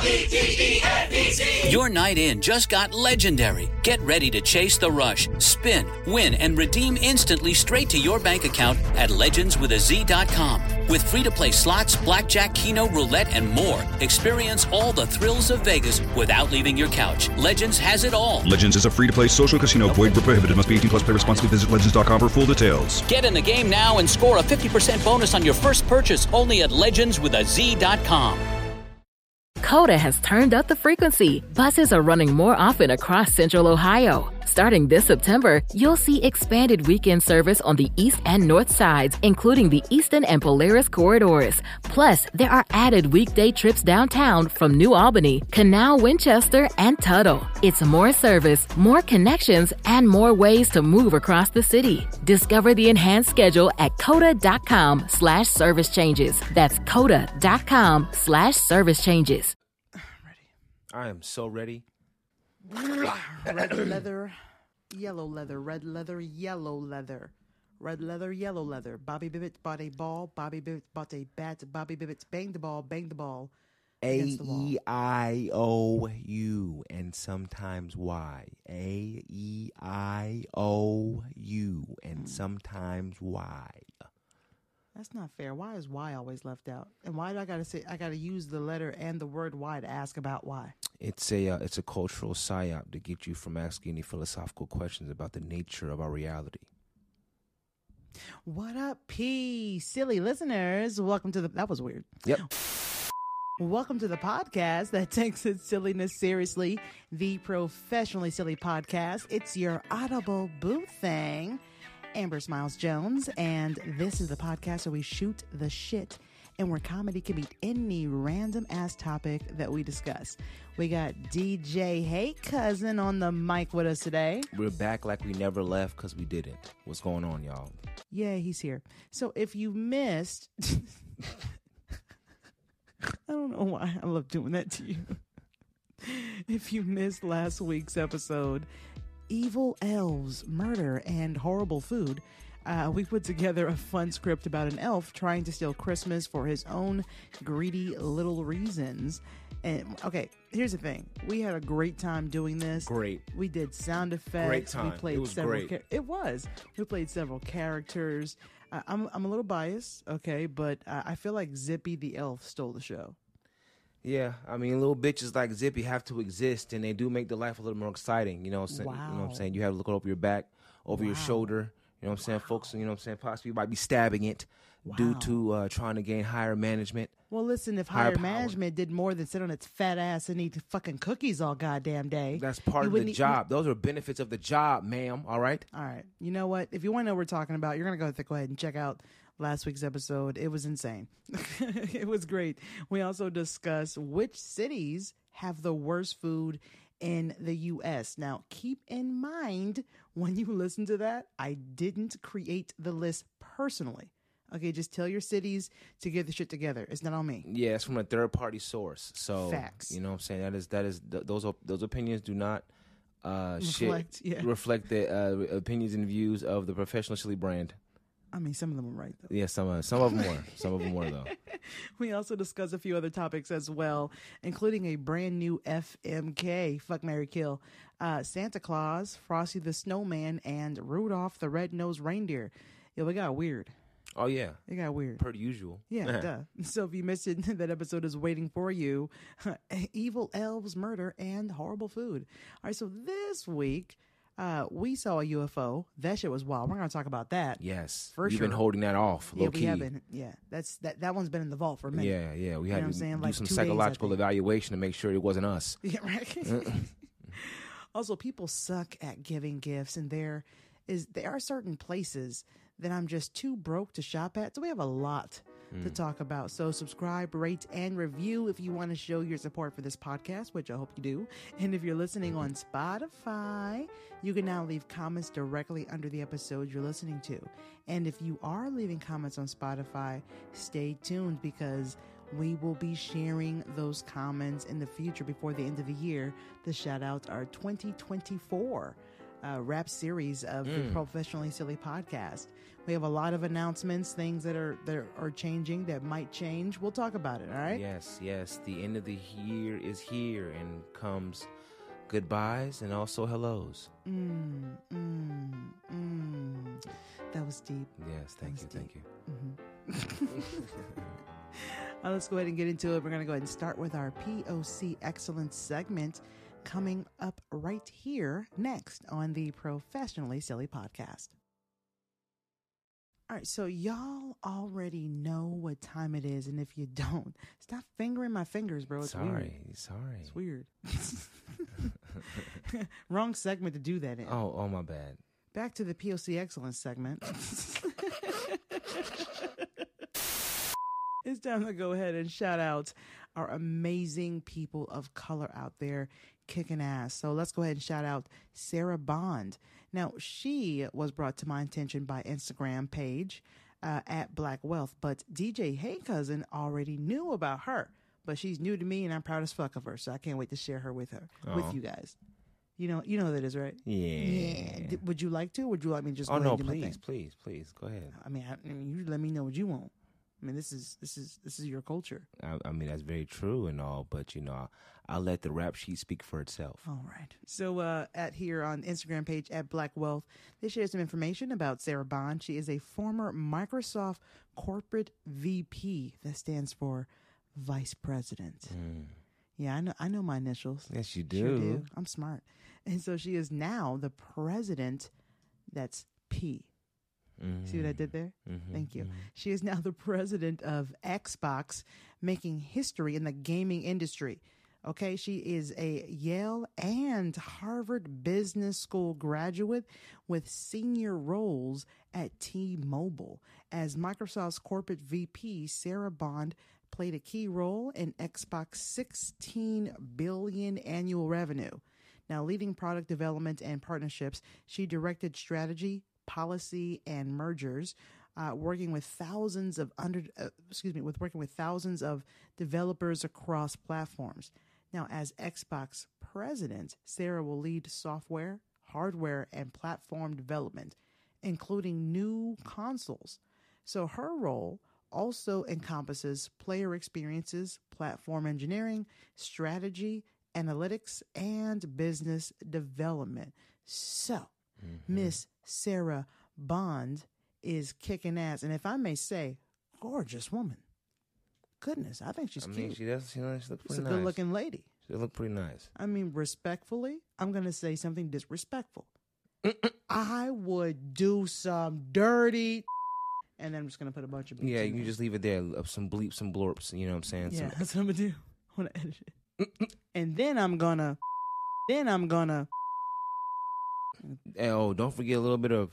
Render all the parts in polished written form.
Your night in just got legendary. Get ready to chase the rush, spin, win, and redeem instantly straight to your bank account at legendswithaz.com. With free-to-play slots, blackjack, keno, roulette, and more, experience all the thrills of Vegas without leaving your couch. Legends has it all. Legends is a free-to-play social casino. Void where prohibited. Must be 18 plus. Play responsibly. Visit legends.com for full details. Get in the game now and score a 50% bonus on your first purchase only at legendswithaz.com. Coda has turned up the frequency. Buses are running more often across Central Ohio. Starting this September, you'll see expanded weekend service on the east and north sides, including the Eastern and Polaris corridors. Plus, there are added weekday trips downtown from New Albany, Canal, Winchester, and Tuttle. It's more service, more connections, and more ways to move across the city. Discover the enhanced schedule at coda.com/service changes. That's coda.com/service changes. I am so ready. Red leather, yellow leather, red leather, yellow leather. Red leather, yellow leather. Bobby Bibbit bought a ball. Bobby Bibbit bought a bat. Bobby Bibbit banged the ball. Banged the ball. A-E-I-O-U and sometimes Y. A-E-I-O-U and sometimes Y. That's not fair. Why is Y always left out? And why do I gotta say? I gotta use the letter and the word Y to ask about why. It's a cultural psyop to get you from asking any philosophical questions about the nature of our reality. What up, P? Silly listeners. Welcome to the... That was weird. Yep. Welcome to the podcast that takes its silliness seriously. The Professionally Silly Podcast. It's your Audible boo thing. Amber Smiles Jones, and this is the podcast where we shoot the shit and where comedy can meet any random ass topic that we discuss. We got DJ Hey Cousin on the mic with us today. We're back like we never left because we didn't. What's going on, y'all? Yeah, he's here. So if you missed... I don't know why I love doing that to you. If you missed last week's episode... Evil Elves, Murder, and Horrible Food, we put together a fun script about an elf trying to steal Christmas for his own greedy little reasons. And okay, here's the thing. We had a great time doing this. Great. We did sound effects. Great time. We played It was several great. It was. We played several characters. I'm a little biased, okay, but I feel like Zippy the elf stole the show. Yeah, I mean, little bitches like Zippy have to exist, and they do make the life a little more exciting. You know what I'm saying? Wow. You know what I'm saying? You have to look over your back, over your shoulder. You know what I'm saying? Folks, you know what I'm saying? Possibly might be stabbing it due to trying to gain higher management. Well, listen, if higher management did more than sit on its fat ass and eat fucking cookies all goddamn day. That's part of the job. Those are benefits of the job, ma'am. All right? All right. You know what? If you want to know what we're talking about, you're going to go ahead and check out last week's episode. It was insane. It was great. We also discussed which cities have the worst food in the U.S. Now, keep in mind when you listen to that, I didn't create the list personally. Okay, just tell your cities to get the shit together. It's not on me. Yeah, it's from a third-party source. So, facts. You know what I'm saying? Those opinions do not reflect the opinions and views of the Professional Silly brand. I mean, some of them are right, though. Yeah, some of them were. Some of them were, though. We also discussed a few other topics as well, including a brand new FMK, Fuck, Marry, Kill, Santa Claus, Frosty the Snowman, and Rudolph the Red-Nosed Reindeer. Yeah, we got weird. Oh, yeah. It got weird. Per usual. Yeah, duh. So if you missed it, that episode is waiting for you. Evil Elves, Murder, and Horrible Food. All right, so this week... we saw a UFO. That shit was wild. We're going to talk about that. Yes. For You've sure. been holding that off, low key. We have been. Yeah. That one's been in the vault for a minute. Yeah. We had to do like some 2 days, psychological evaluation to make sure it wasn't us. Yeah, right. Also, people suck at giving gifts, and there are certain places that I'm just too broke to shop at. So we have a lot to talk about. So subscribe, rate, and review if you want to show your support for this podcast, which I hope you do. And if you're listening on Spotify, you can now leave comments directly under the episode you're listening to. And if you are leaving comments on Spotify, stay tuned because we will be sharing those comments in the future before the end of the year. The shout outs are 2024. rap series of the Professionally Silly podcast. We have a lot of announcements, things that are changing, that might change. We'll talk about it, all right? Yes. The end of the year is here, and comes goodbyes and also hellos. That was deep. Yes, thank you. Let's go ahead and get into it. We're going to go ahead and start with our POC Excellence segment coming up right here next on the Professionally Silly podcast. All right, so y'all already know what time it is, and if you don't, stop fingering my fingers, bro. It's weird. Sorry. It's weird. Wrong segment to do that in. Oh, my bad. Back to the POC Excellence segment. It's time to go ahead and shout out our amazing people of color out there kicking ass. So let's go ahead and shout out Sarah Bond. Now, she was brought to my attention by Instagram page at Black Wealth, but DJ Hey Cousin already knew about her. But she's new to me, and I'm proud as fuck of her, so I can't wait to share her with you guys. You know who that is, right? Yeah. Would you like to? Or would you like me to just? Oh go no, ahead and do my please, thing? go ahead. I mean, you let me know what you want. I mean, this is your culture. I mean, that's very true and all, but I'll let the rap sheet speak for itself. All right. So at here on Instagram page at Black Wealth, they share some information about Sarah Bond. She is a former Microsoft corporate VP. That stands for Vice President. Yeah, I know my initials. Yes, you do. Sure do. I'm smart. And so she is now the president. That's P. See what I did there? Thank you. She is now the president of Xbox, making history in the gaming industry. Okay, she is a Yale and Harvard Business School graduate with senior roles at T-Mobile. As Microsoft's corporate VP, Sarah Bond played a key role in Xbox's $16 billion annual revenue. Now, leading product development and partnerships, she directed strategy, policy, and mergers, working with thousands of developers across platforms. Now, as Xbox president, Sarah will lead software, hardware, and platform development, including new consoles. So her role also encompasses player experiences, platform engineering, strategy, analytics, and business development. So, Miss Sarah Bond is kicking ass, and if I may say, gorgeous woman. Goodness, I think she's cute. She does. She looks pretty nice. She's a good-looking lady. She look pretty nice. I mean, respectfully, I'm going to say something disrespectful. I would do some dirty, and then I'm just going to put a bunch of beeps Yeah, in you there. just leave it there. Some bleeps, some blorps. You know what I'm saying? Yeah, that's what I'm going to do. I'm going to edit it. And then I'm going to. Oh, don't forget a little bit of.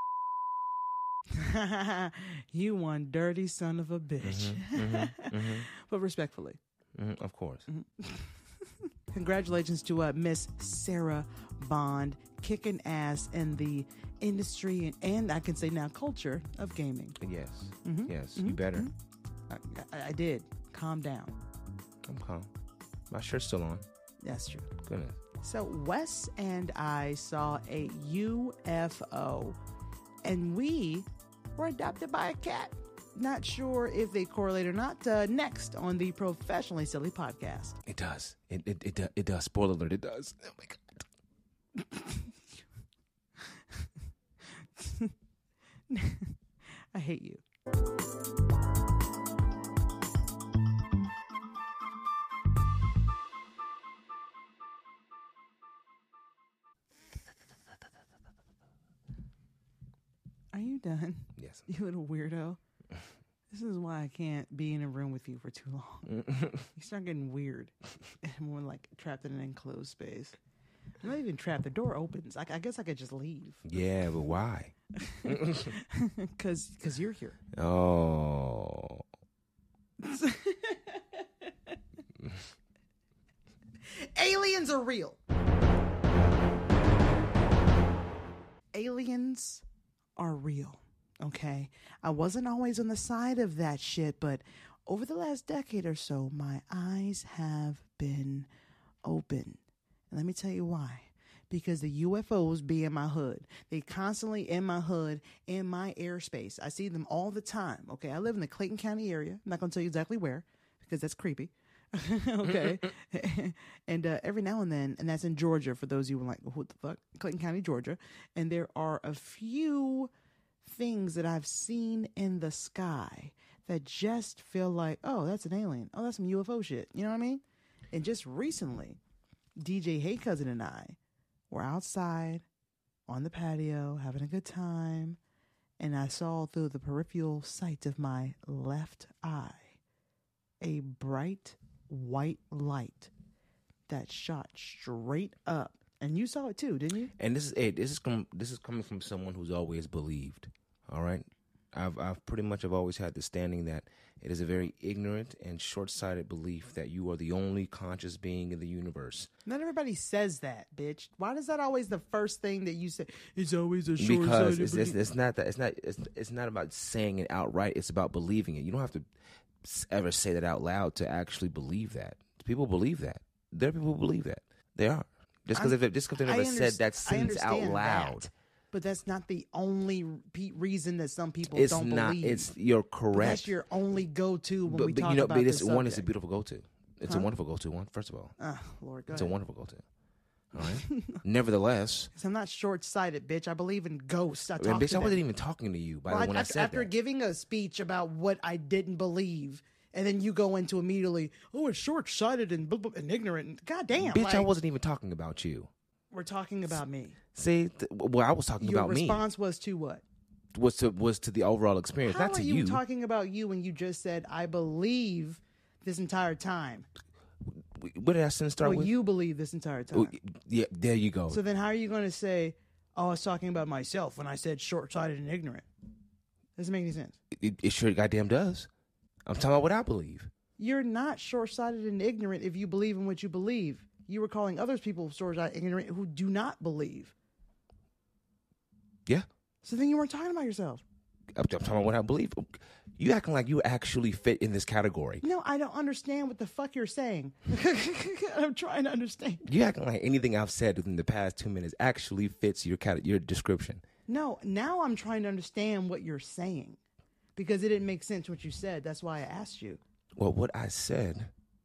You one dirty son of a bitch. But respectfully. Of course. Congratulations to Miss Sarah Bond, kicking ass in the industry and I can say now culture of gaming. Yes. Yes, you better. I did. Calm down. I'm calm. My shirt's still on. That's true. Goodness. So Wes and I saw a UFO, and we were adopted by a cat. Not sure if they correlate or not. Next on the Professionally Silly podcast. It does. It does. Spoiler alert, it does. Oh my God. I hate you. Are you done? Yes. You little weirdo. This is why I can't be in a room with you for too long. You start getting weird. And more like trapped in an enclosed space. I'm not even trapped. The door opens. I guess I could just leave. Yeah, but why? Because you're here. Oh. Aliens are real. Aliens are real. Okay, I wasn't always on the side of that shit, but over the last decade or so, my eyes have been open. And let me tell you why. because the UFOs be in my hood. They constantly in my hood, in my airspace. I see them all the time. Okay, I live in the Clayton County area. I'm not going to tell you exactly where because that's creepy. Okay. And every now and then, and that's in Georgia for those of you who are like, what the fuck? Clayton County, Georgia. And there are a few things that I've seen in the sky that just feel like, oh, that's an alien. Oh, that's some UFO shit. You know what I mean? And just recently, DJ Hey Cousin and I were outside on the patio having a good time, and I saw through the peripheral sight of my left eye a bright white light that shot straight up. And you saw it too, didn't you? And this is coming from someone who's always believed. All right, I've pretty much have always had the standing that it is a very ignorant and short-sighted belief that you are the only conscious being in the universe. Not everybody says that, bitch. Why is that always the first thing that you say? It's always a short-sighted because belief. it's not that it's not about saying it outright. It's about believing it. You don't have to ever say that out loud to actually believe that. People believe that. There are people who believe that. They are. Just because they never said that sentence out loud. That, but that's not the only reason that some people don't believe. You're correct. But that's your only go-to when we talk about this one subject. is a beautiful go-to. It's a wonderful go-to one, first of all. Lord, go It's ahead. a wonderful go-to. All right? Nevertheless. Because I'm not short-sighted, bitch. I believe in ghosts. I Bitch, I wasn't even talking to you by the way when I said after that. giving a speech about what I didn't believe, and then you go into immediately, oh, it's short-sighted and, and ignorant. God damn. Bitch, I wasn't even talking about you. We're talking about me. See, well, I was talking about me. Your response was to what? Was to the overall experience, How not to are you talking about you when you just said, I believe this entire time? What did I start with? You believe this entire time. Yeah, there you go. So then how are you going to say, oh, I was talking about myself when I said short-sighted and ignorant? Doesn't make any sense. It sure goddamn does. I'm talking about what I believe. You're not short-sighted and ignorant if you believe in what you believe. You were calling other people short-sighted and ignorant who do not believe. Yeah. So then you weren't talking about yourself. I'm talking about what I believe. You acting like you actually fit in this category. No, I don't understand what the fuck you're saying. I'm trying to understand. You acting like anything I've said within the past 2 minutes actually fits your description. No, now I'm trying to understand what you're saying because it didn't make sense what you said. That's why I asked you. Well, what I said,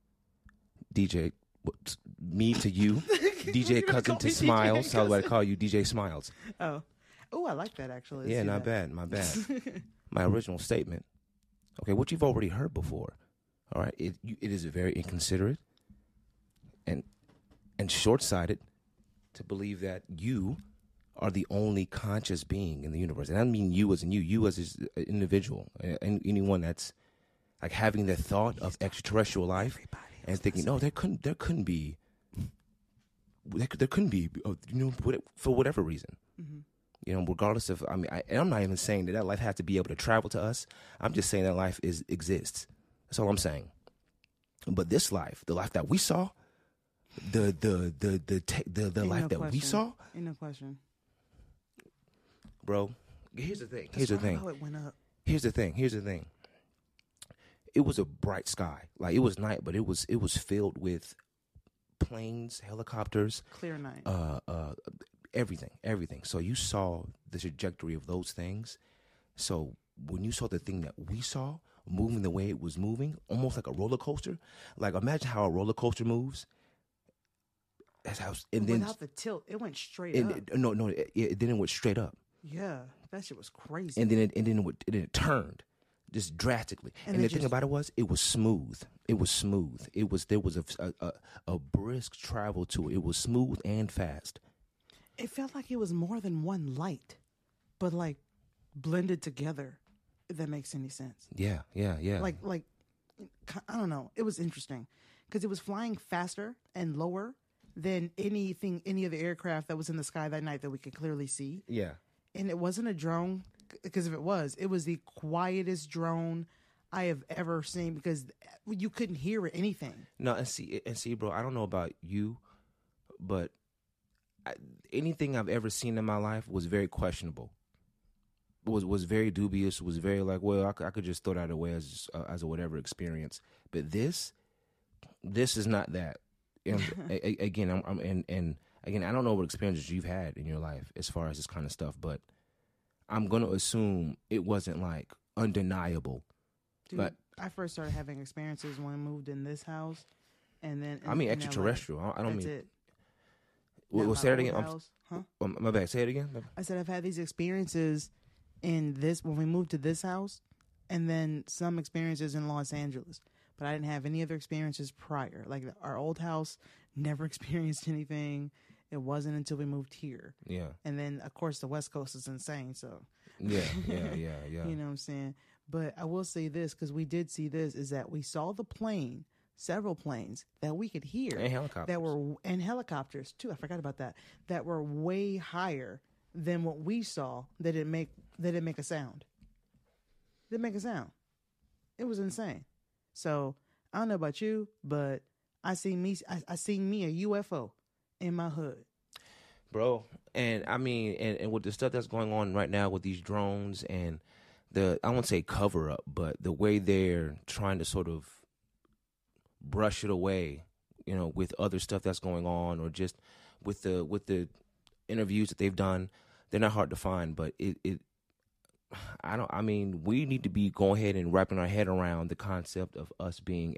DJ, me to you, DJ Cousin to Smiles. How do I call you, DJ Smiles? Oh, I like that actually. Yeah, not bad. My bad. My original statement. Okay, what you've already heard before. All right, it is very inconsiderate and short-sighted to believe that you are the only conscious being in the universe. And I don't mean you as in you as an individual, and anyone that's like having the thought of extraterrestrial life and thinking, no, there couldn't be, for whatever reason. Mm-hmm. Regardless of, and I'm not even saying that life has to be able to travel to us. I'm just saying that life exists. That's all I'm saying. But this life, the life that we saw, the life that we saw, ain't no question, bro. Here's the thing. How it went up. Here's the thing. It was a bright sky. Like, it was night, but it was filled with planes, helicopters, clear night. Everything. So you saw the trajectory of those things. So when you saw the thing that we saw moving the way it was moving, almost like a roller coaster. Like, imagine how a roller coaster moves. That's how. And then without the tilt, it went straight up. Then it went straight up. Yeah, that shit was crazy. And then it turned just drastically. And the thing about it was smooth. There was a brisk travel to it. It was smooth and fast. It felt like it was more than one light, but like blended together, if that makes any sense. Yeah. Like, I don't know. It was interesting because it was flying faster and lower than any other aircraft that was in the sky that night that we could clearly see. Yeah. And it wasn't a drone, because if it was the quietest drone I have ever seen because you couldn't hear anything. No, and see, bro, I don't know about you, but anything I've ever seen in my life was very questionable. Was very dubious. Was very like, well, I could just throw that away as a whatever experience. But this is not that. And again, again, I don't know what experiences you've had in your life as far as this kind of stuff, but I'm going to assume it wasn't like undeniable. Dude, but I first started having experiences when I moved in this house, and then I mean in extraterrestrial. LA. I don't That's mean. it. We'll Not say my it again. old house. Huh? My bad. Say it again. I said I've had these experiences in this when we moved to this house, and then some experiences in Los Angeles. But I didn't have any other experiences prior. Like our old house, never experienced anything. It wasn't until we moved here. Yeah. And then of course the West Coast is insane. So Yeah. you know what I'm saying. But I will say this, because we did see this, is that we saw the plane, several planes that we could hear, And helicopters. and helicopters too. I forgot about that. That were way higher than what we saw. That didn't make a sound. Didn't make a sound. It was insane. So I don't know about you, but I seen me a UFO in my hood. Bro, and I mean, and with the stuff that's going on right now with these drones and I won't say cover up, but the way they're trying to sort of brush it away, you know, with other stuff that's going on, or just with the interviews that they've done, they're not hard to find. But I mean, we need to be going ahead and wrapping our head around the concept of us being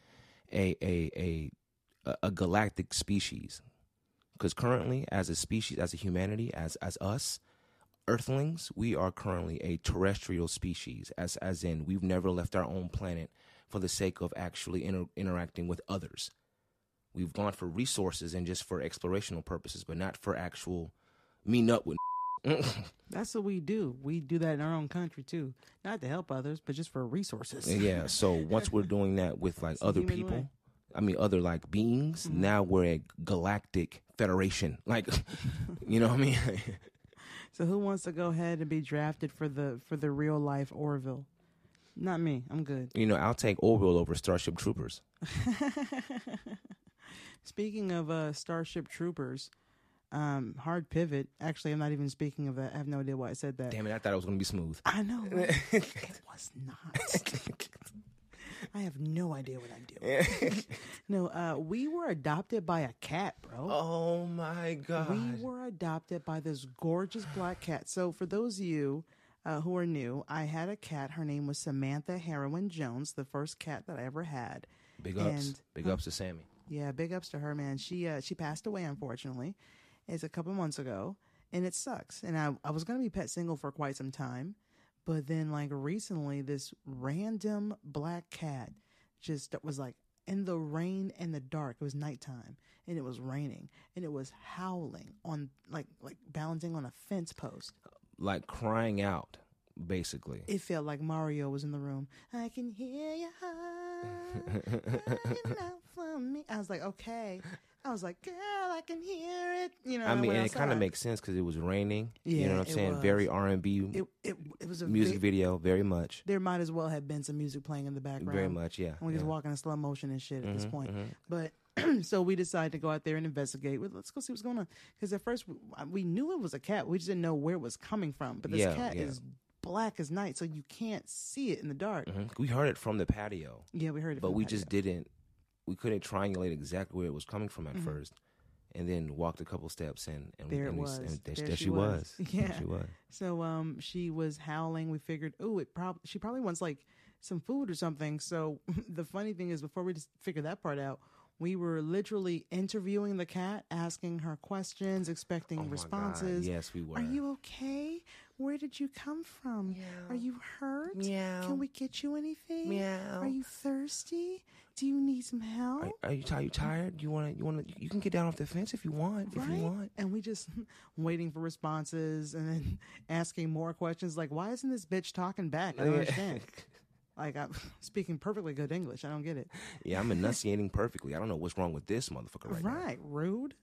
a galactic species. Because currently, as a species, as a humanity, as us, Earthlings, we are currently a terrestrial species, as in we've never left our own planet for the sake of actually interacting with others. We've gone for resources and just for explorational purposes, but not for actual meeting up with. That's what we do. We do that in our own country too, not to help others, but just for resources. Yeah. So once we're doing that with like other human people, way. I mean other like beings, now we're a galactic federation. Like, you know what I mean? So who wants to go ahead and be drafted for the real life Orville? Not me. I'm good. You know, I'll take Orville over Starship Troopers. Speaking of Starship Troopers, hard pivot. Actually, I'm not even speaking of that. I have no idea why I said that. Damn it, I thought it was going to be smooth. I know. Right? It was not. I have no idea what I'm doing. No, we were adopted by a cat, bro. Oh my God. We were adopted by this gorgeous black cat. So for those of you who are new, I had a cat. Her name was Samantha Heroin Jones, the first cat that I ever had. Big ups. And, Big ups to Sammy. Yeah, big ups to her, man. She passed away, unfortunately. It's a couple months ago, and it sucks. And I was going to be pet single for quite some time. But then, like, recently, this random black cat just was, like, in the rain and the dark. It was nighttime, and it was raining, and it was howling on, like balancing on a fence post. Like crying out, basically. It felt like Mario was in the room. I can hear your heart crying out for me. I was like, okay. I was like, girl, I can hear it. You know, I mean, and it outside. kind of makes sense because it was raining. Yeah, you know what I'm it saying? was. Very R&B It was a music video, very much. There might as well have been some music playing in the background. Very much, yeah. And we just yeah. walking in slow motion and shit at this point. But so we decided to go out there and investigate. Well, let's go see what's going on. Because at first we knew it was a cat. We just didn't know where it was coming from. But this cat is black as night, so you can't see it in the dark. We heard it from the patio. Yeah, we heard it. But from we the just didn't. We couldn't triangulate exactly where it was coming from at first. And then walked a couple steps and there it we, was. and there she was. Yeah. There she was. So she was howling. We figured, she probably wants like some food or something. So the funny thing is, before we just figured that part out, we were literally interviewing the cat, asking her questions, expecting responses. God. Yes, we were. Are you okay? Where did you come from? Meow. Are you hurt? Meow. Can we get you anything? Meow. Are you thirsty? Do you need some help? Are you tired? You can get down off the fence if you want. Right? If you want. And we just waiting for responses and then asking more questions like, why isn't this bitch talking back? I don't understand. Like, I'm speaking perfectly good English. I don't get it. Yeah, I'm enunciating perfectly. I don't know what's wrong with this motherfucker now. Right. Rude.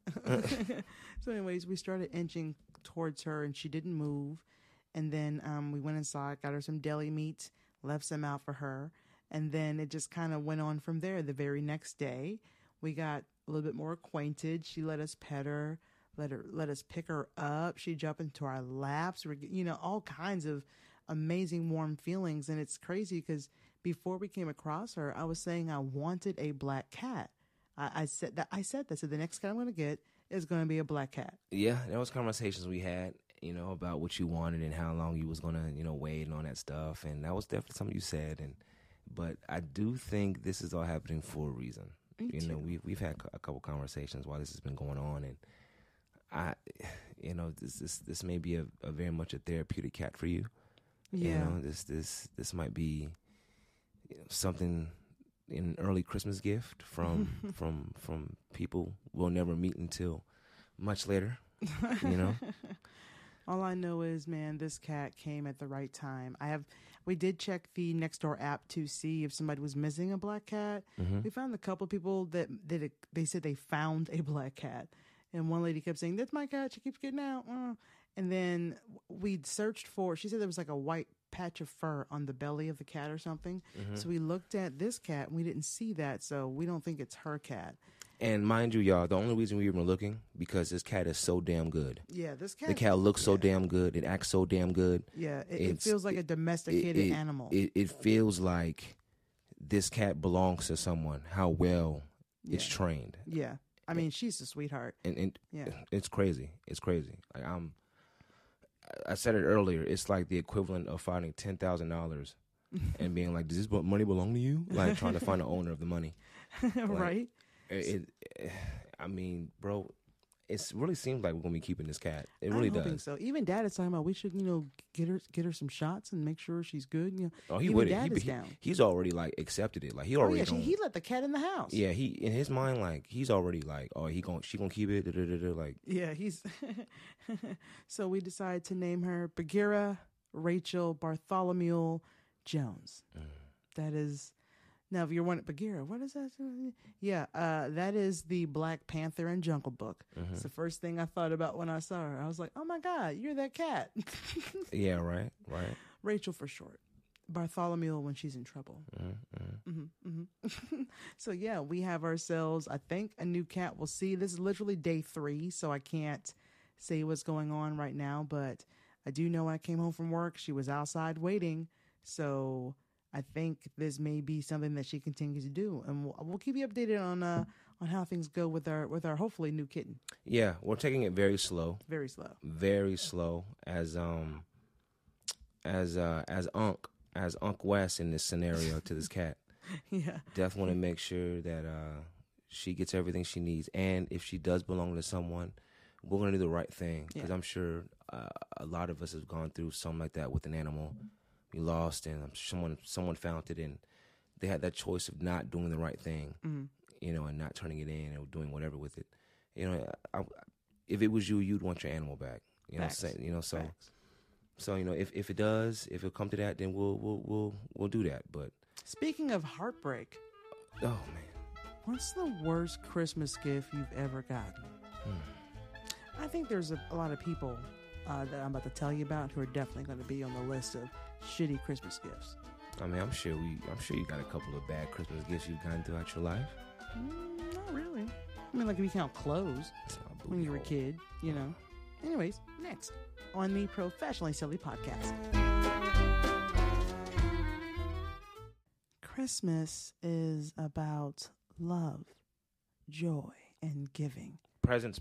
So anyways, we started inching towards her and she didn't move. And then we went inside, got her some deli meat, left some out for her. And then it just kind of went on from there. The very next day, we got a little bit more acquainted. She let us pet her, let us pick her up. She jumped into our laps. All kinds of amazing warm feelings. And it's crazy because before we came across her, I was saying I wanted a black cat. I said that. So the next cat I'm going to get is going to be a black cat. Yeah, there was conversations we had, about what you wanted and how long you was gonna, wait and all that stuff, and that was definitely something you said. But I do think this is all happening for a reason. Me too. We've had a couple conversations while this has been going on, and this may be a very much a therapeutic cat for you. Yeah. This might be something, an early Christmas gift from from people we'll never meet until much later. All I know is, man, this cat came at the right time. We did check the Nextdoor app to see if somebody was missing a black cat. Mm-hmm. We found a couple people that they said they found a black cat, and one lady kept saying, "That's my cat. She keeps getting out." And then we searched for. She said there was like a white patch of fur on the belly of the cat or something. Mm-hmm. So we looked at this cat and we didn't see that. So we don't think it's her cat. And mind you, y'all, the only reason we were looking because this cat is so damn good. Yeah, this cat. The cat looks so damn good. It acts so damn good. Yeah, it feels like a domesticated animal. It feels like this cat belongs to someone. How well it's trained. Yeah, I mean, she's a sweetheart. And yeah, it's crazy. It's crazy. Like I said it earlier. It's like the equivalent of finding $10,000 and being like, "Does this money belong to you?" Like trying to find the owner of the money. Right. I mean, bro, it really seems like we're gonna be keeping this cat. It really I'm does. hoping so. Even Dad is talking about we should, get her some shots and make sure she's good. Oh, he even would. Dad is down. He's already like accepted it. Like he already. He let the cat in the house. Yeah, he in his mind like he's already like, oh, she gonna keep it. Like yeah, he's. So we decided to name her Bagheera Rachel Bartholomew Jones. That is. Now, if you're wondering, Bagheera, what is that? Yeah, that is the Black Panther and Jungle Book. Mm-hmm. It's the first thing I thought about when I saw her. I was like, oh my God, you're that cat. Yeah, right. Rachel for short. Bartholomew when she's in trouble. So, yeah, we have ourselves, I think, a new cat. We'll see. This is literally day 3, so I can't say what's going on right now. But I do know when I came home from work, she was outside waiting. So I think this may be something that she continues to do, and we'll keep you updated on how things go with our hopefully new kitten. Yeah, we're taking it very slow. Very slow. Very slow. As Unc West in this scenario to this cat. Yeah. Definitely want to make sure that she gets everything she needs, and if she does belong to someone, we're gonna do the right thing because I'm sure a lot of us have gone through something like that with an animal. We lost, and someone found it, and they had that choice of not doing the right thing, and not turning it in or doing whatever with it. If it was you, you'd want your animal back. Facts. So if it'll come to that, then we'll do that. But speaking of heartbreak, oh man, what's the worst Christmas gift you've ever gotten? I think there's a lot of people that I'm about to tell you about who are definitely going to be on the list of shitty Christmas gifts. I mean, I'm sure you got a couple of bad Christmas gifts you've gotten throughout your life. Not really. I mean, like if you count clothes when you were a kid, Anyways, next on the Professionally Silly Podcast. Christmas is about love, joy, and giving. Presents.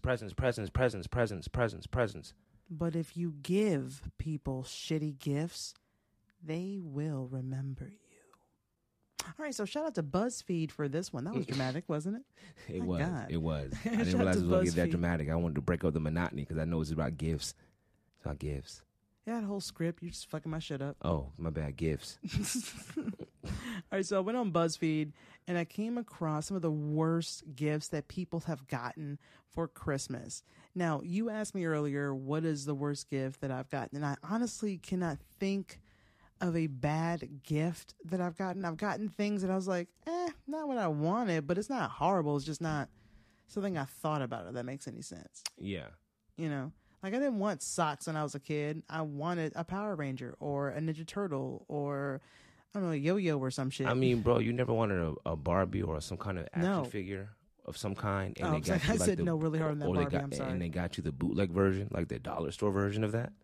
But if you give people shitty gifts, they will remember you. All right, so shout out to BuzzFeed for this one. That was dramatic, wasn't it? It was. I Shout didn't out realize to it was going to get that BuzzFeed. dramatic. I wanted to break up the monotony because I know it's about gifts. It's about gifts. Yeah, that whole script, you're just fucking my shit up. Oh, my bad. Gifts. All right, so I went on BuzzFeed and I came across some of the worst gifts that people have gotten for Christmas. Now, you asked me earlier, what is the worst gift that I've gotten? And I honestly cannot think of a bad gift that I've gotten. I've gotten things that I was like, not what I wanted, but it's not horrible. It's just not something I thought about, if that makes any sense. Yeah. Like I didn't want socks when I was a kid. I wanted a Power Ranger or a Ninja Turtle or, I don't know, a yo-yo or some shit. I mean, bro, you never wanted a Barbie or some kind of action figure of some kind? And I said no really hard on that Barbie, I'm sorry. And they got you the bootleg version, like the dollar store version of that?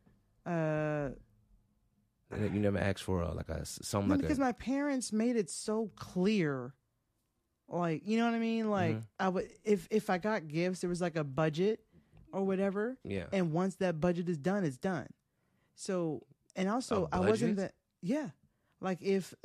You never asked for because my parents made it so clear Like, you know what I mean? Like, I would if I got gifts, there was like a budget or whatever. Yeah. And once that budget is done, it's done. So, and also A I wasn't budget? that. Yeah. Like if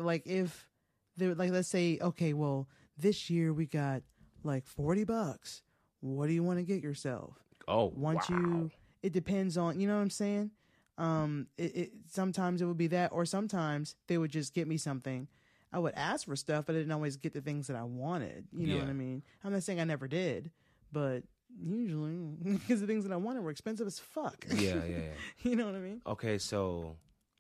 there, like, let's say, okay, well, this year we got like $40. What do you want to get yourself? Oh, Once wow. it depends on, you know what I'm saying? Sometimes it would be that, or sometimes they would just get me something. I would ask for stuff, but I didn't always get the things that I wanted. You know Yeah. what I mean? I'm not saying I never did, but usually, because the things that I wanted were expensive as fuck. Yeah. You know what I mean? Okay, so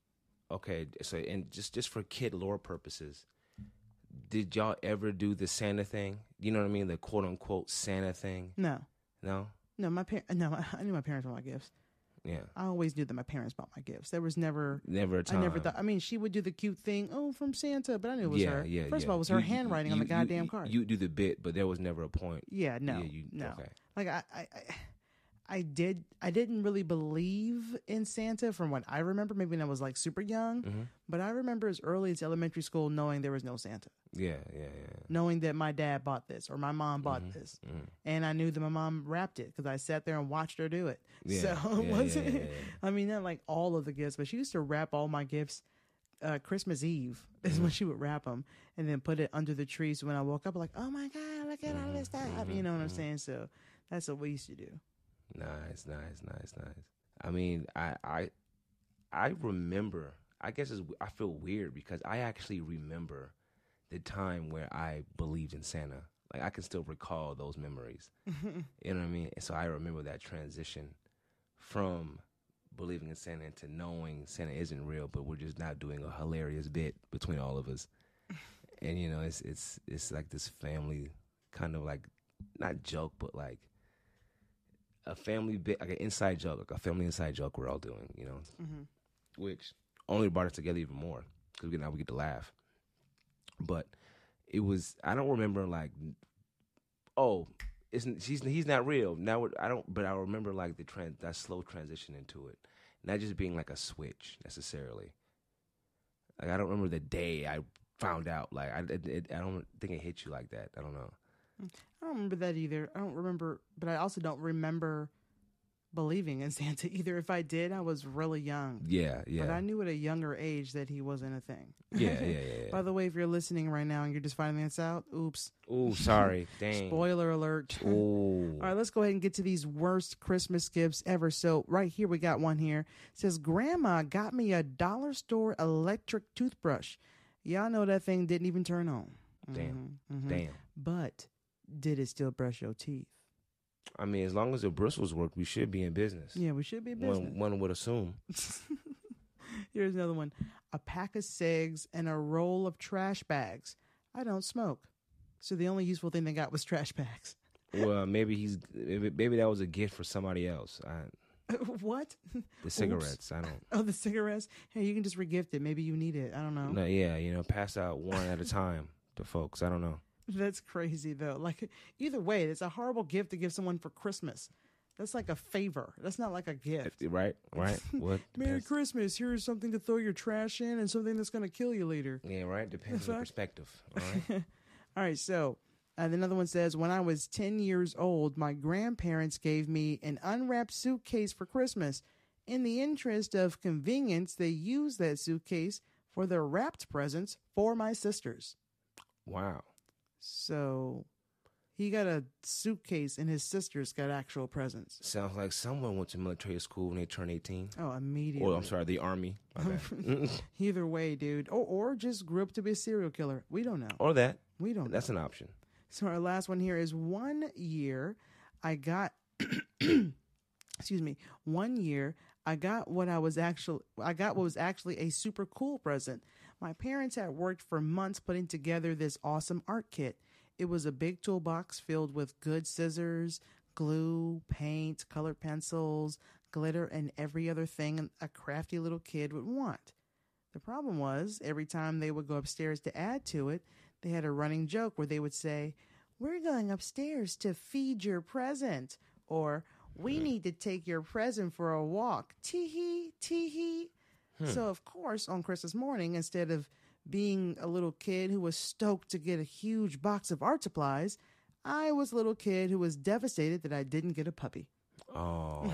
and just for kid lore purposes, did y'all ever do the Santa thing? You know what I mean? The quote unquote Santa thing? No, No? I knew my parents bought my gifts. Yeah. I always knew that my parents bought my gifts. There was never Never a time. I never thought. I mean, she would do the cute thing, from Santa, but I knew it was her. Yeah. First of all, it was her handwriting on the goddamn card. You do the bit, but there was never a point. Yeah, no, no. Okay. Like I didn't really believe in Santa from what I remember. Maybe when I was like super young, but I remember as early as elementary school knowing there was no Santa. Yeah. Knowing that my dad bought this or my mom bought this, and I knew that my mom wrapped it because I sat there and watched her do it. Yeah, So it yeah, wasn't. yeah. I mean, not like all of the gifts, but she used to wrap all my gifts. Christmas Eve is when she would wrap them and then put it under the tree. So when I woke up, I'm like, oh my god, look at all this stuff. You know what I'm saying? So that's what we used to do. Nice. I mean, I remember. I guess I feel weird because I actually remember the time where I believed in Santa. Like I can still recall those memories. You know what I mean? And so I remember that transition from believing in Santa into knowing Santa isn't real, but we're just now doing a hilarious bit between all of us. And you know, it's like this family kind of like not joke, but like a family bit, like an inside joke, like a family inside joke we're all doing, you know, which only brought us together even more because now we get to laugh. But it was, I don't remember like, oh, he's not real. Now but I remember like that slow transition into it, not just being like a switch necessarily. Like I don't remember the day I found out. Like I don't think it hit you like that. I don't know. I don't remember that either. I don't remember, but I also don't remember believing in Santa either. If I did, I was really young. Yeah. But I knew at a younger age that he wasn't a thing. Yeah. By the way, if you're listening right now and you're just finding this out, oops. Ooh, sorry. Dang. Spoiler alert. Ooh. All right, let's go ahead and get to these worst Christmas gifts ever. So right here, we got one here. It says, Grandma got me a dollar store electric toothbrush. Y'all know that thing didn't even turn on. Damn. But did it still brush your teeth? I mean, as long as the bristles work, we should be in business. Yeah, we should be in business. One would assume. Here's another one. A pack of cigs and a roll of trash bags. I don't smoke. So the only useful thing they got was trash bags. Well, maybe that was a gift for somebody else. What? The cigarettes. I don't. Oh, the cigarettes? Hey, you can just regift it. Maybe you need it. I don't know. No, yeah, pass out one at a time to folks. I don't know. That's crazy, though. Like, either way, it's a horrible gift to give someone for Christmas. That's like a favor. That's not like a gift. Right. What? Merry Christmas. Here's something to throw your trash in and something that's going to kill you later. Yeah, right. Depends on the perspective. All right. All right, so another one says, when I was 10 years old, my grandparents gave me an unwrapped suitcase for Christmas. In the interest of convenience, they used that suitcase for their wrapped presents for my sisters. Wow. So he got a suitcase and his sisters got actual presents. Sounds like someone went to military school when they turned 18. Oh, immediately. Or, I'm sorry, the Army. My bad. Either way, dude. Or just grew up to be a serial killer. We don't know. Or that. We don't know. That's an option. So our last one here is 1 year I got, excuse me, 1 year I got what was actually a super cool present. My parents had worked for months putting together this awesome art kit. It was a big toolbox filled with good scissors, glue, paint, colored pencils, glitter, and every other thing a crafty little kid would want. The problem was, every time they would go upstairs to add to it, they had a running joke where they would say, "We're going upstairs to feed your present," or "We need to take your present for a walk. Tee-hee, tee-hee." So, of course, on Christmas morning, instead of being a little kid who was stoked to get a huge box of art supplies, I was a little kid who was devastated that I didn't get a puppy. Oh.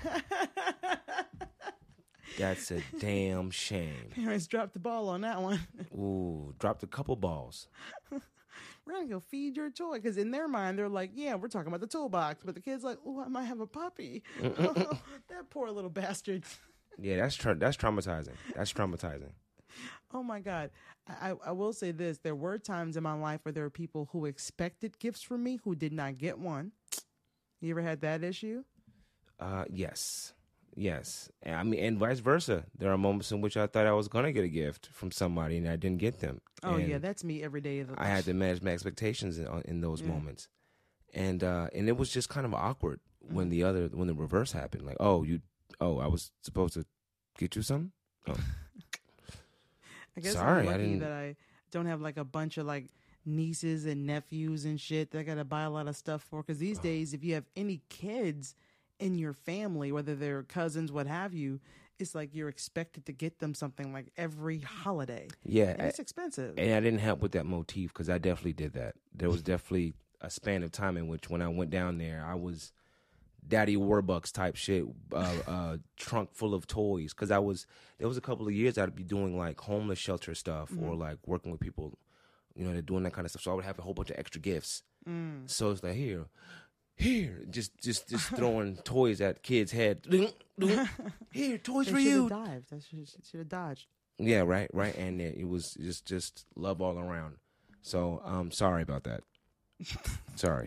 That's a damn shame. Parents dropped the ball on that one. Ooh, dropped a couple balls. We're going to go feed your toy. Because in their mind, they're like, yeah, we're talking about the toolbox. But the kid's like, oh, I might have a puppy. That poor little bastard. Yeah, that's traumatizing. That's traumatizing. Oh, my God. I will say this. There were times in my life where there were people who expected gifts from me who did not get one. You ever had that issue? Yes. I mean, and vice versa. There are moments in which I thought I was going to get a gift from somebody and I didn't get them. Oh, and yeah, that's me every day of the I had to manage my expectations in those moments. And it was just kind of awkward when the reverse happened. Like, I was supposed to get you something? Oh. I guess Sorry, I'm lucky I didn't. that I don't have like a bunch of like nieces and nephews and shit that I got to buy a lot of stuff for. Because these days, if you have any kids in your family, whether they're cousins, what have you, it's like you're expected to get them something like every holiday. Yeah. And it's expensive. And I didn't help with that motif because I definitely did that. There was definitely a span of time in which when I went down there, I was Daddy Warbucks type shit, trunk full of toys. Because there was a couple of years I'd be doing like homeless shelter stuff or like working with people, they're doing that kind of stuff. So I would have a whole bunch of extra gifts. So it's like, here, just throwing toys at kids' heads. Here, toys for you. Should have dodged. Yeah, right. And it was just love all around. So sorry about that. Sorry.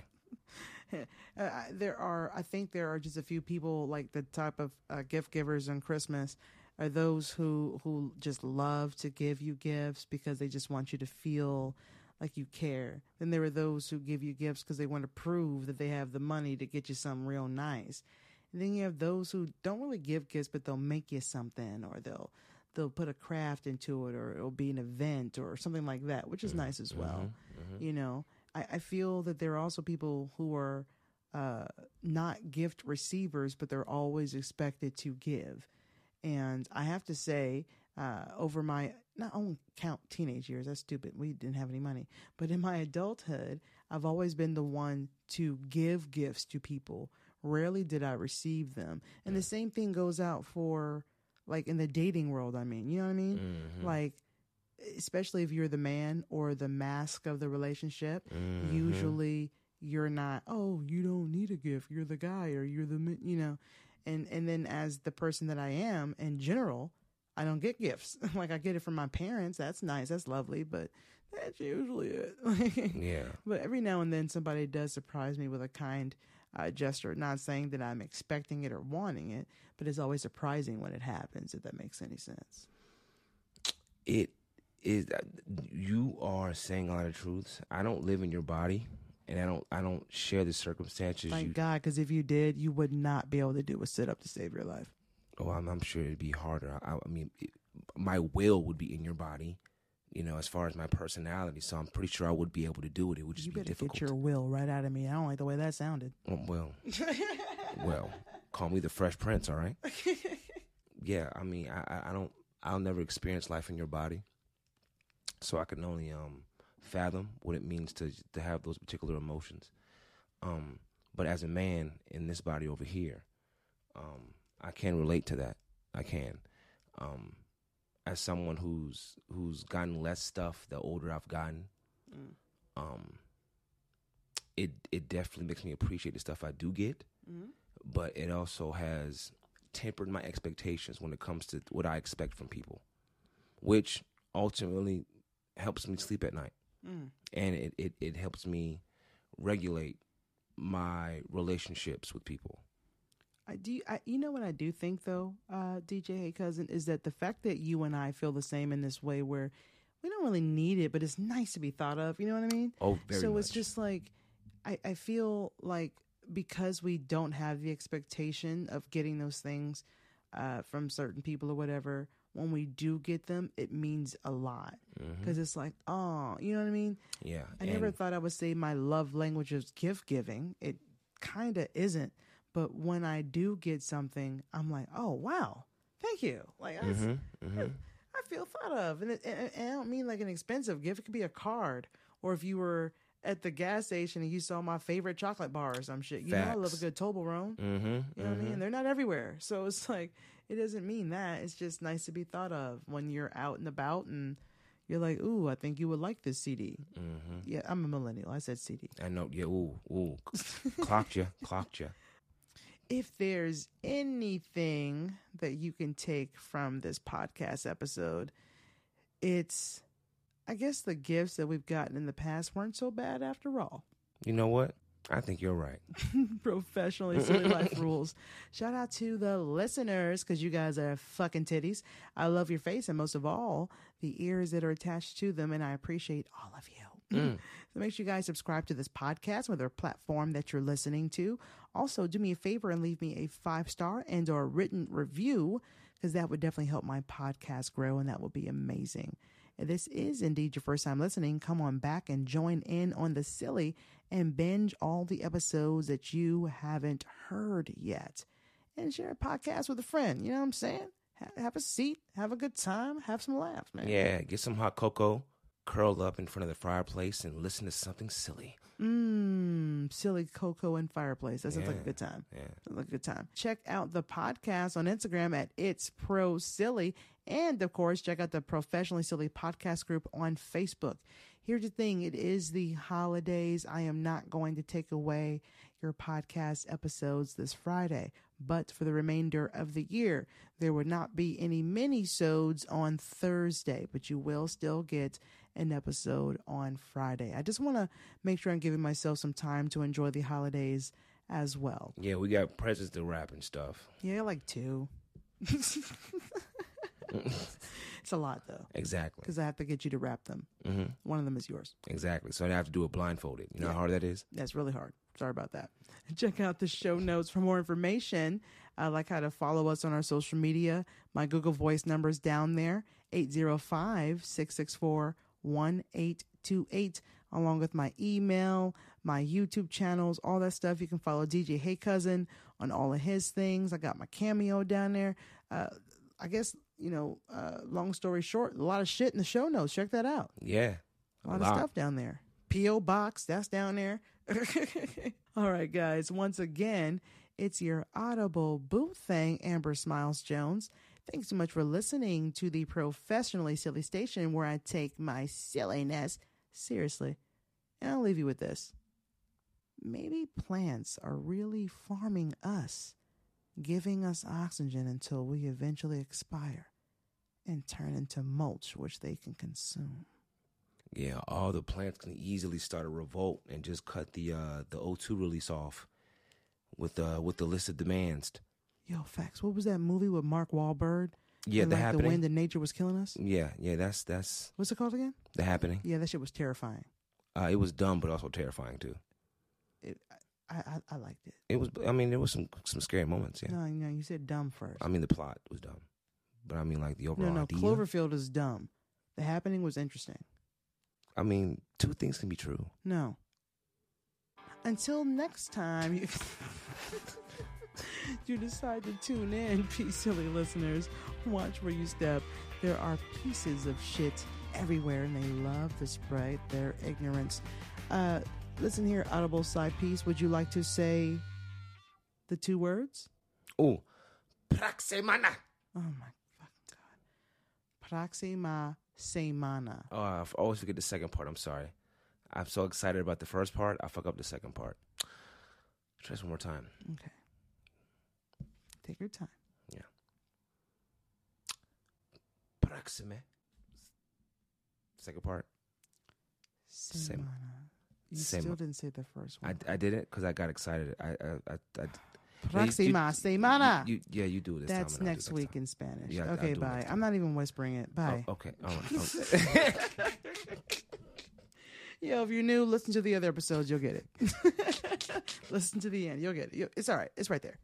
I think there are just a few people like the type of gift givers on Christmas are those who just love to give you gifts because they just want you to feel like you care. Then there are those who give you gifts because they want to prove that they have the money to get you something real nice. And then you have those who don't really give gifts, but they'll make you something, or they'll put a craft into it, or it'll be an event or something like that, which is nice as well. I feel that there are also people who are not gift receivers, but they're always expected to give. And I have to say, over my, not only count teenage years, that's stupid, we didn't have any money, but in my adulthood, I've always been the one to give gifts to people. Rarely did I receive them. And the same thing goes out for, like, in the dating world, I mean, you know what I mean? Like, especially if you're the man or the mask of the relationship, usually you're not, you don't need a gift, you're the guy, or you're the, and then as the person that I am in general, I don't get gifts. Like, I get it from my parents. That's nice. That's lovely. But that's usually it. Yeah. But every now and then somebody does surprise me with a kind gesture. Not saying that I'm expecting it or wanting it, but it's always surprising when it happens, if that makes any sense. It is. You are saying a lot of truths. I don't live in your body, and I don't share the circumstances. Thank God, because if you did, you would not be able to do a sit-up to save your life. Oh, I'm sure it'd be harder. I mean, my will would be in your body, as far as my personality. So I'm pretty sure I would be able to do it. It would just be difficult. You better get your will right out of me. I don't like the way that sounded. Well, call me the Fresh Prince, all right? Yeah, I mean, I'll never experience life in your body. So I can only fathom what it means to have those particular emotions. But as a man in this body over here, I can relate to that. I can. As someone who's gotten less stuff the older I've gotten, it definitely makes me appreciate the stuff I do get. But it also has tempered my expectations when it comes to what I expect from people, which ultimately helps me sleep at night. And it helps me regulate my relationships with people. You know what I do think, though, DJ Hey Cousin, is that the fact that you and I feel the same in this way where we don't really need it, but it's nice to be thought of. You know what I mean? Oh, very so much. It's just like, I feel like because we don't have the expectation of getting those things from certain people or whatever, when we do get them, it means a lot. Because it's like, oh, you know what I mean? Yeah. I never thought I would say my love language is gift giving. It kind of isn't. But when I do get something, I'm like, oh, wow, thank you. Like, I I feel thought of. And I don't mean like an expensive gift. It could be a card. Or if you were at the gas station and you saw my favorite chocolate bar or some shit. You know I love a good Toblerone. Mm-hmm, you know what I mean? They're not everywhere. So it's like, it doesn't mean that. It's just nice to be thought of when you're out and about and you're like, ooh, I think you would like this CD. Mm-hmm. Yeah, I'm a millennial. I said CD. I know. Yeah, ooh. Clocked you. If there's anything that you can take from this podcast episode, it's, I guess the gifts that we've gotten in the past weren't so bad after all. You know what? I think you're right. Professionally Silly Life Rules. Shout out to the listeners, because you guys are fucking titties. I love your face, and most of all, the ears that are attached to them, and I appreciate all of you. So make sure you guys subscribe to this podcast, whether platform that you're listening to. Also, do me a favor and leave me a 5-star and or written review, because that would definitely help my podcast grow, and that would be amazing. If this is indeed your first time listening, come on back and join in on the silly and binge all the episodes that you haven't heard yet. And share a podcast with a friend. You know what I'm saying? Have a seat, have a good time, have some laughs, man. Yeah, get some hot cocoa, curl up in front of the fireplace, and listen to something silly. Silly cocoa and fireplace. That sounds like a good time. Yeah. Sounds like a good time. Check out the podcast on Instagram at It's Pro Silly. And, of course, check out the Professionally Silly podcast group on Facebook. Here's the thing. It is the holidays. I am not going to take away your podcast episodes this Friday. But for the remainder of the year, there will not be any mini-sodes on Thursday. But you will still get an episode on Friday. I just want to make sure I'm giving myself some time to enjoy the holidays as well. Yeah, we got presents to wrap and stuff. Yeah, like 2. It's a lot, though. Exactly. Because I have to get you to wrap them. One of them is yours. Exactly. So I have to do it blindfolded. You know how hard that is? That's really hard. Sorry about that. Check out the show notes for more information. Like how to follow us on our social media. My Google Voice number is down there, 805-664-1828, along with my email, my YouTube channels, all that stuff. You can follow DJ Hey Cousin on all of his things. I got my Cameo down there. I guess, long story short, a lot of shit in the show notes. Check that out. Yeah. A lot of stuff down there. P.O. Box, that's down there. All right, guys. Once again, it's your Audible boo thing, Amber Smiles Jones. Thanks so much for listening to the Professionally Silly Station, where I take my silliness seriously. And I'll leave you with this. Maybe plants are really farming us, giving us oxygen until we eventually expire and turn into mulch, which they can consume. Yeah, all the plants can easily start a revolt and just cut the O2 release off with the list of demands. Yo, facts. What was that movie with Mark Wahlberg? Yeah, and The Happening. The wind and nature was killing us. Yeah, that's. What's it called again? The Happening. Yeah, that shit was terrifying. It was dumb, but also terrifying too. I liked it. It was. I mean, there was some scary moments. Yeah. No, you said dumb first. I mean, the plot was dumb, but I mean, like the overall idea. Cloverfield is dumb. The Happening was interesting. I mean, two things can be true. No. Until next time, you decide to tune in, peace, silly listeners. Watch where you step. There are pieces of shit everywhere, and they love to spread their ignorance. Listen here, Audible side piece. Would you like to say the 2 words? Oh, Praxemana. Oh my fucking God. Praxima semana. Oh, I always forget the second part. I'm sorry. I'm so excited about the first part, I fuck up the second part. Try this one more time. Okay. Take your time. Yeah. Praxime. Second part. Semana. You Sema. still didn't say the first one. I did it because I got excited. Próxima semana. You do it this That's time. next week in Spanish. Yeah, okay, bye. I'm not even whispering it. Bye. Oh, okay. All right. Yo, if you're new, listen to the other episodes. You'll get it. Listen to the end. You'll get it. It's all right. It's right there.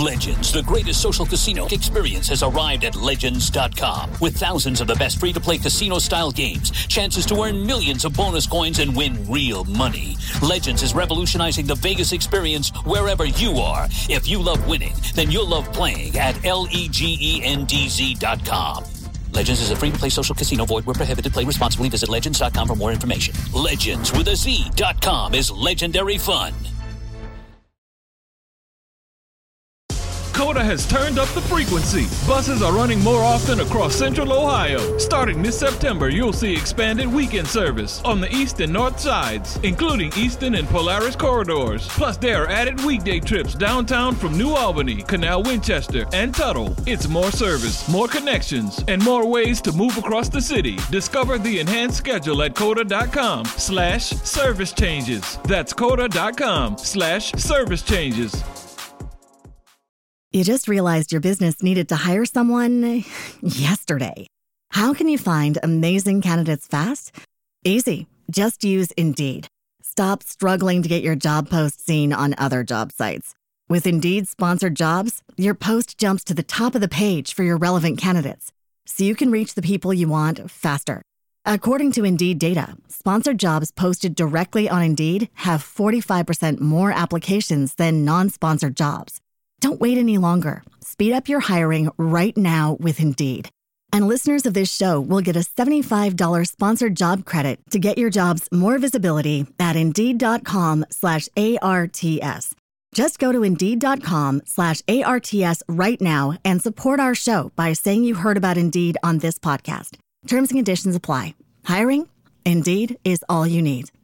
Legends, the greatest social casino experience, has arrived at Legends.com. With thousands of the best free-to-play casino-style games, chances to earn millions of bonus coins and win real money. Legends is revolutionizing the Vegas experience wherever you are. If you love winning, then you'll love playing at LEGENDZ.com. Legends is a free-to-play social casino. Void where prohibited. Play responsibly. Visit Legends.com for more information. Legends with a Z.com is legendary fun. Coda has turned up the frequency. Buses are running more often across Central Ohio. Starting this September, you'll see expanded weekend service on the east and north sides, including Eastern and Polaris corridors. Plus, there are added weekday trips downtown from New Albany, Canal Winchester, and Tuttle. It's more service, more connections, and more ways to move across the city. Discover the enhanced schedule at Coda.com/service changes. That's Coda.com/service changes. You just realized your business needed to hire someone yesterday. How can you find amazing candidates fast? Easy. Just use Indeed. Stop struggling to get your job post seen on other job sites. With Indeed sponsored jobs, your post jumps to the top of the page for your relevant candidates, so you can reach the people you want faster. According to Indeed data, sponsored jobs posted directly on Indeed have 45% more applications than non-sponsored jobs. Don't wait any longer. Speed up your hiring right now with Indeed. And listeners of this show will get a $75 sponsored job credit to get your jobs more visibility at Indeed.com/ARTS. Just go to Indeed.com/ARTS right now and support our show by saying you heard about Indeed on this podcast. Terms and conditions apply. Hiring? Indeed is all you need.